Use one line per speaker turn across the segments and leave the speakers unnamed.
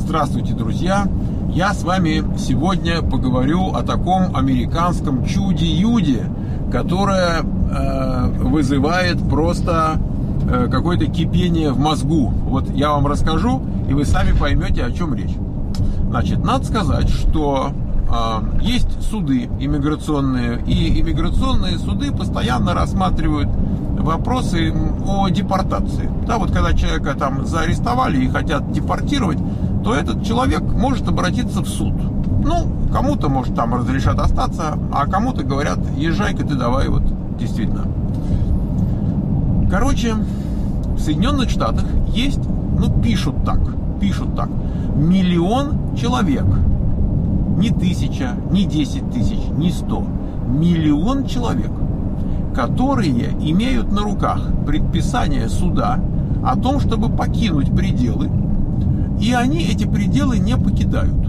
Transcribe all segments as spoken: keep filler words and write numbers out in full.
Здравствуйте, друзья! Я с вами сегодня поговорю о таком американском чуде-юде, которое э, вызывает просто э, какое-то кипение в мозгу. Вот я вам расскажу, и вы сами поймете, о чем речь. Значит, надо сказать, что э, есть суды иммиграционные, и иммиграционные суды постоянно рассматривают вопросы о депортации. Да, вот когда человека там заарестовали и хотят депортировать, то этот человек может обратиться в суд. Ну, кому-то, может, там разрешат остаться, а кому-то говорят, езжай-ка ты давай, вот, действительно. Короче, в Соединенных Штатах есть, ну, пишут так, пишут так, миллион человек, не тысяча, не десять тысяч, не сто, миллион человек, которые имеют на руках предписание суда о том, чтобы покинуть пределы, и они эти пределы не покидают.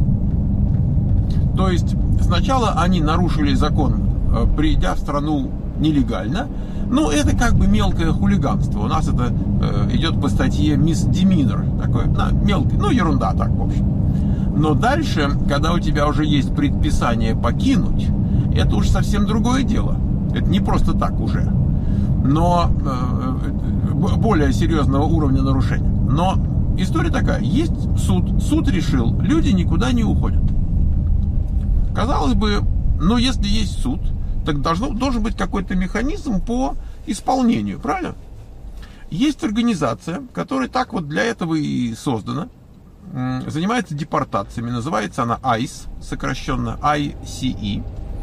То есть сначала они нарушили закон, придя в страну нелегально. Ну, это как бы мелкое хулиганство. У нас это э, идет по статье misdemeanor, такое, да, мелкое, ну, ерунда так, в общем. Но дальше, когда у тебя уже есть предписание покинуть, это уж совсем другое дело. Это не просто так уже, но э, более серьезного уровня нарушения. Но история такая, есть суд, суд решил, люди никуда не уходят. Казалось бы, ну если есть суд, так должно, должен быть какой-то механизм по исполнению, правильно? Есть организация, которая так вот для этого и создана, занимается депортациями, называется она айс, сокращенно ай си и.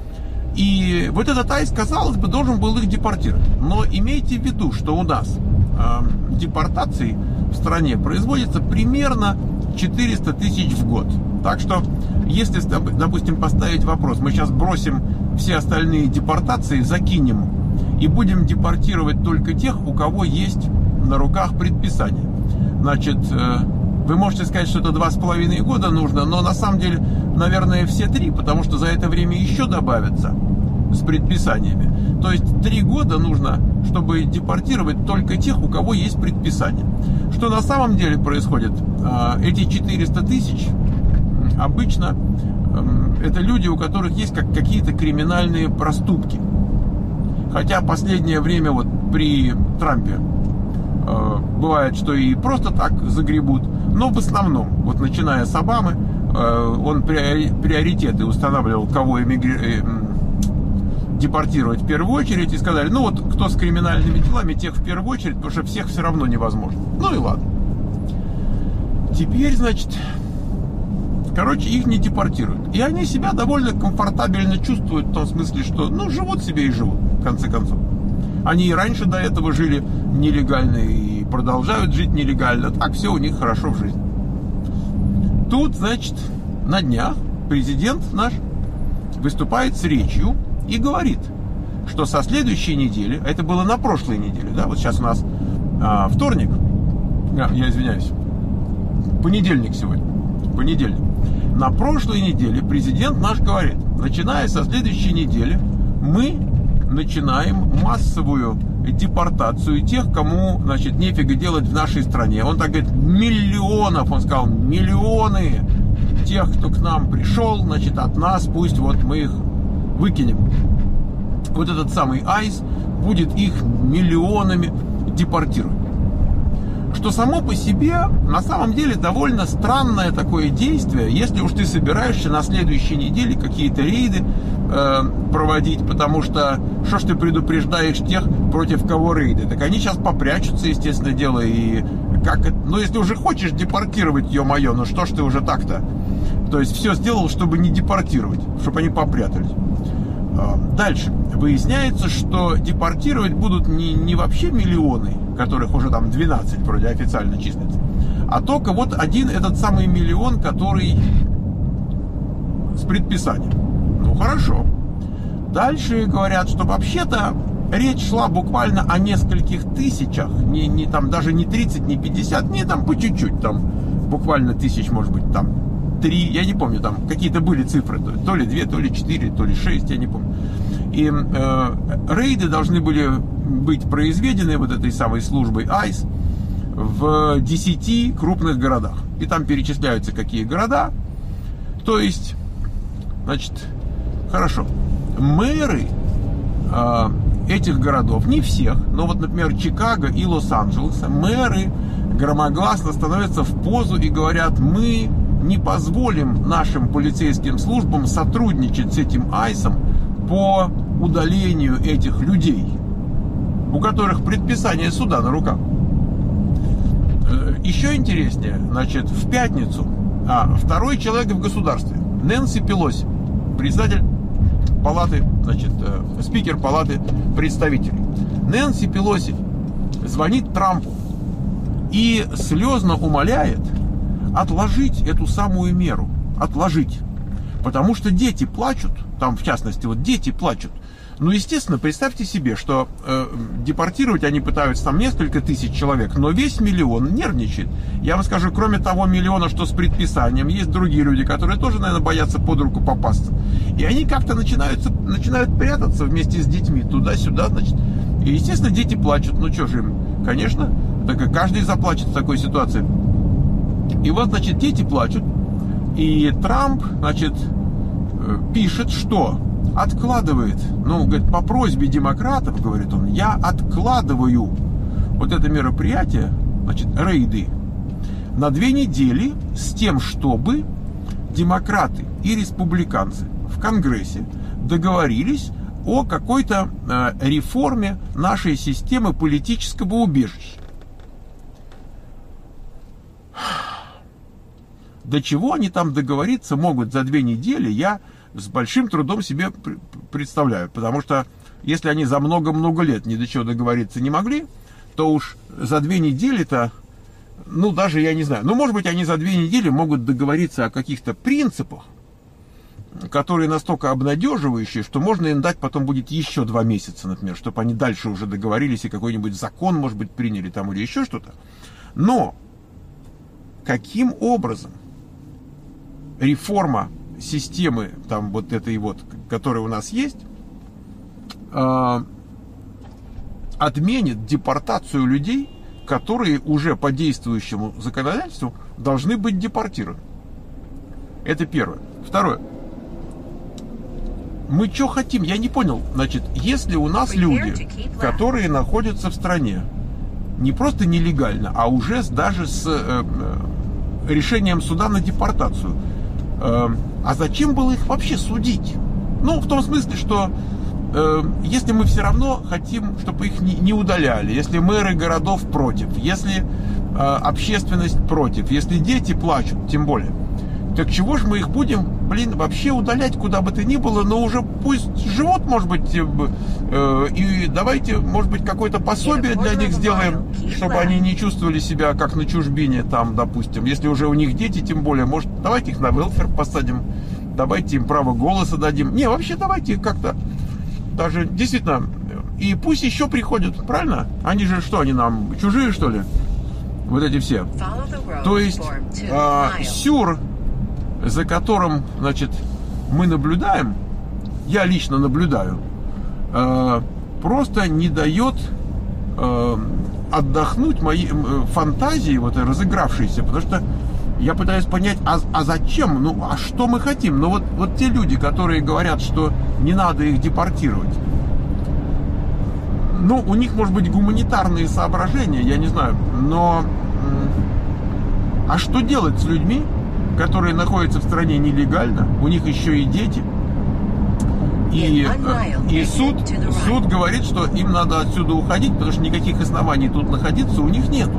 И вот этот айс, казалось бы, должен был их депортировать. Но имейте в виду, что у нас э, депортаций в стране производится примерно четыреста тысяч в год. Так что, если, допустим, поставить вопрос, мы сейчас бросим все остальные депортации, закинем и будем депортировать только тех, у кого есть на руках предписание. Значит, э, вы можете сказать, что это два с половиной года нужно, но на самом деле, наверное, все три, потому что за это время еще добавятся с предписаниями. То есть три года нужно, чтобы депортировать только тех, у кого есть предписание. Что на самом деле происходит? Эти четыреста тысяч обычно это люди, у которых есть как какие-то криминальные проступки. Хотя последнее время вот при Трампе бывает, что и просто так загребут. Но в основном, вот начиная с Обамы, он приоритеты устанавливал, кого эмигри... депортировать в первую очередь, и сказали, ну вот кто с криминальными делами, тех в первую очередь, потому что всех все равно невозможно. Ну и ладно. Теперь, значит, короче, их не депортируют. И они себя довольно комфортабельно чувствуют, в том смысле, что, ну, живут себе и живут, в конце концов. Они и раньше до этого жили нелегально и продолжают жить нелегально. Так все у них хорошо в жизни. Тут, значит, на днях президент наш выступает с речью и говорит, что со следующей недели, это было на прошлой неделе, да, вот сейчас у нас а, вторник, а, я извиняюсь, понедельник сегодня, понедельник. На прошлой неделе президент наш говорит, начиная со следующей недели, мы начинаем массовую депортацию тех, кому, значит, нефига делать в нашей стране. Он так говорит, миллионов, он сказал, миллионы тех, кто к нам пришел, значит, от нас, пусть вот мы их выкинем. Вот этот самый айс будет их миллионами депортировать. Что само по себе, на самом деле, довольно странное такое действие, если уж ты собираешься на следующей неделе какие-то рейды э, проводить, потому что, что ж ты предупреждаешь тех, против кого рейды? Так они сейчас попрячутся, естественно, дело, и как это, ну, если уже хочешь депортировать, ё-моё, ну что ж ты уже так-то? То есть все сделал, чтобы не депортировать, чтобы они попрятались. Дальше. Выясняется, что депортировать будут не, не вообще миллионы, которых уже там двенадцать вроде официально числится, а только вот один этот самый миллион, который с предписанием. Ну, хорошо. Дальше говорят, что вообще-то речь шла буквально о нескольких тысячах, не, не там даже не тридцать, не пятьдесят, не там по чуть-чуть, там буквально тысяч, может быть, там три, я не помню, там какие-то были цифры, то ли две, то ли четыре, то ли шесть, я не помню. И э, рейды должны были быть произведены вот этой самой службой айс в десяти крупных городах. И там перечисляются какие города. То есть, значит, хорошо, мэры э, этих городов, не всех, но вот, например, Чикаго и Лос-Анджелеса, мэры громогласно становятся в позу и говорят: мы не позволим нашим полицейским службам сотрудничать с этим айсом по удалению этих людей, у которых предписание суда на руках. Еще интереснее, значит, в пятницу а, второй человек в государстве, Нэнси Пелоси, председатель палаты, значит, э, спикер палаты представителей. Нэнси Пелоси звонит Трампу и слезно умоляет отложить эту самую меру, отложить, потому что дети плачут, там в частности вот дети плачут. Ну, естественно, представьте себе, что э, депортировать они пытаются там несколько тысяч человек, но весь миллион нервничает. Я вам скажу, кроме того миллиона, что с предписанием, есть другие люди, которые тоже, наверное, боятся под руку попасться. И они как-то начинают, начинают прятаться вместе с детьми туда-сюда, значит. И, естественно, дети плачут. Ну, что же им, конечно, так и каждый заплачет в такой ситуации. И вот, значит, дети плачут. И Трамп, значит, пишет, что... откладывает, ну, говорит, по просьбе демократов, говорит он, я откладываю вот это мероприятие, значит, рейды, на две недели с тем, чтобы демократы и республиканцы в Конгрессе договорились о какой-то э, реформе нашей системы политического убежища. До чего они там договориться могут за две недели, я с большим трудом себе представляю. Потому что если они за много-много лет ни до чего договориться не могли, то уж за две недели-то, ну, даже я не знаю. Ну, может быть, они за две недели могут договориться о каких-то принципах, которые настолько обнадеживающие, что можно им дать потом будет еще два месяца, например, чтобы они дальше уже договорились и какой-нибудь закон, может быть, приняли там или еще что-то. Но каким образом реформа системы, там вот этой вот, которая у нас есть, э, отменит депортацию людей, которые уже по действующему законодательству должны быть депортированы. Это первое. Второе. Мы что хотим? Я не понял. Значит, если у нас люди, которые находятся в стране не просто нелегально, а уже с, даже с э, решением суда на депортацию, э, а зачем было их вообще судить? Ну, в том смысле, что э, если мы все равно хотим, чтобы их не, не удаляли, если мэры городов против, если э, общественность против, если дети плачут, тем более, так чего же мы их будем, блин, вообще удалять куда бы то ни было, но уже пусть живут, может быть, э, э, и давайте, может быть, какое-то пособие для них сделаем, чтобы они не чувствовали себя как на чужбине, там, допустим, если уже у них дети, тем более, может, давайте их на велфер посадим, давайте им право голоса дадим. Не, вообще давайте их как-то, даже, действительно, и пусть еще приходят, правильно? Они же что, они нам чужие, что ли? Вот эти все. То есть, э, сюр, за которым, значит, мы наблюдаем, я лично наблюдаю, э, просто не дает э, отдохнуть моей э, фантазии, вот разыгравшейся, потому что я пытаюсь понять, а, а зачем, ну, а что мы хотим? Ну, вот, вот те люди, которые говорят, что не надо их депортировать, ну, у них, может быть, гуманитарные соображения, я не знаю, но э, а что делать с людьми, которые находятся в стране нелегально, у них еще и дети, и, и суд, суд говорит, что им надо отсюда уходить, потому что никаких оснований тут находиться у них нету.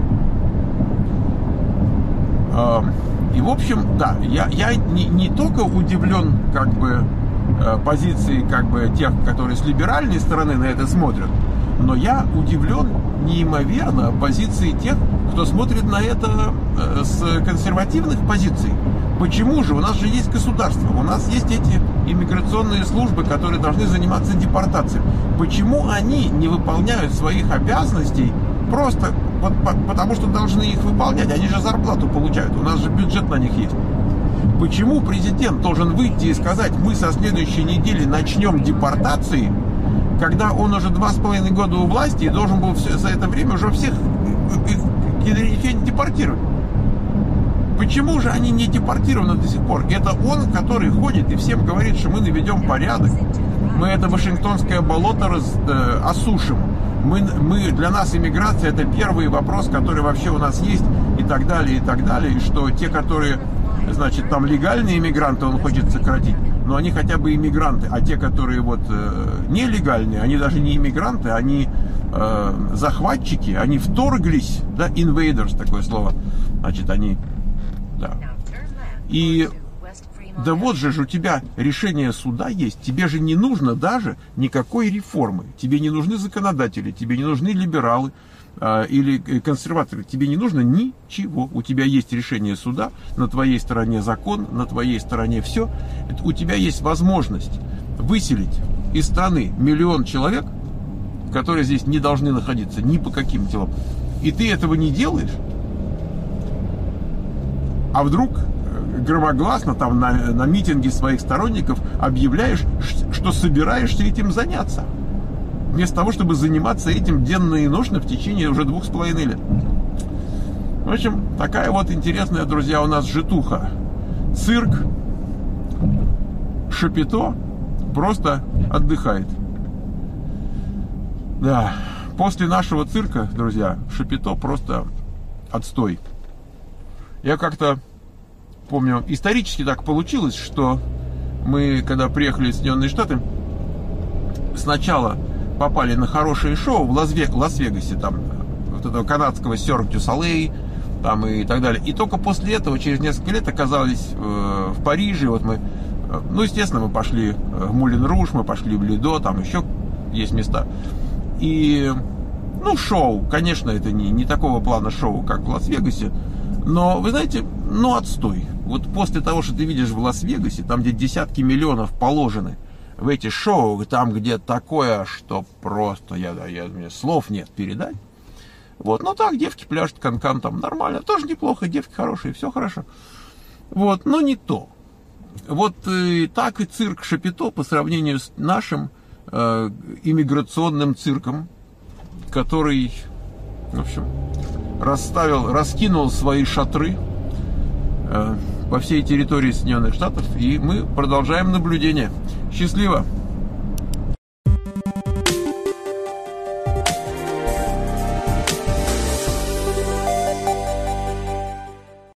И, в общем, да, я, я не, не только удивлен, как бы, позиции, как бы, тех, которые с либеральной стороны на это смотрят, но я удивлен неимоверно позиции тех, кто смотрит на это с консервативных позиций. Почему же? У нас же есть государство, у нас есть эти иммиграционные службы, которые должны заниматься депортацией. Почему они не выполняют своих обязанностей просто вот, потому, что должны их выполнять? Они же зарплату получают, у нас же бюджет на них есть. Почему президент должен выйти и сказать, мы со следующей недели начнем депортации, когда он уже два с половиной года у власти и должен был все, за это время уже всех Кеннеди депортировали. Почему же они не депортированы до сих пор? Это он, который ходит и всем говорит, что мы наведем порядок, мы это Вашингтонское болото раз, э, осушим. Мы, мы, для нас иммиграция — это первый вопрос, который вообще у нас есть, и так далее, и так далее. И что те, которые, значит, там легальные иммигранты, он хочет сократить, но они хотя бы иммигранты. А те, которые вот э, нелегальные, они даже не иммигранты, они э, захватчики, они вторглись, да, invaders, такое слово, значит, они, да. И да вот же у тебя решение суда есть, тебе же не нужно даже никакой реформы, тебе не нужны законодатели, тебе не нужны либералы э, или консерваторы, тебе не нужно ничего, у тебя есть решение суда, на твоей стороне закон, на твоей стороне все, у тебя есть возможность выселить из страны миллион человек, которые здесь не должны находиться ни по каким делам, и ты этого не делаешь, а вдруг громогласно там на, на митинге своих сторонников объявляешь, что собираешься этим заняться, вместо того, чтобы заниматься этим денно и ношно в течение уже двух с половиной лет. В общем, такая вот интересная, друзья, у нас житуха. Цирк Шапито просто отдыхает. Да, после нашего цирка, друзья, Шапито просто отстой. Я как-то помню, исторически так получилось, что мы, когда приехали в Соединенные Штаты, сначала попали на хорошее шоу в Лас-Вегасе, там, вот этого канадского Cirque du Soleil, там и так далее. И только после этого, через несколько лет, оказались э, в Париже. Вот мы, э, ну, естественно, мы пошли в Мулен Руж, мы пошли в Лидо, там еще есть места. И, ну, шоу, конечно, это не, не такого плана шоу, как в Лас-Вегасе, но, вы знаете, ну, отстой. Вот после того, что ты видишь в Лас-Вегасе, там, где десятки миллионов положены в эти шоу, там, где такое, что просто, я, я, у меня слов нет передать. Вот, ну так, девки пляшут, канкан там нормально, тоже неплохо, девки хорошие, все хорошо. Вот, но не то. Вот э, так и цирк Шапито по сравнению с нашим э, иммиграционным цирком, который, в общем, расставил, раскинул свои шатры э, по всей территории Соединенных Штатов, и мы продолжаем наблюдение. Счастливо!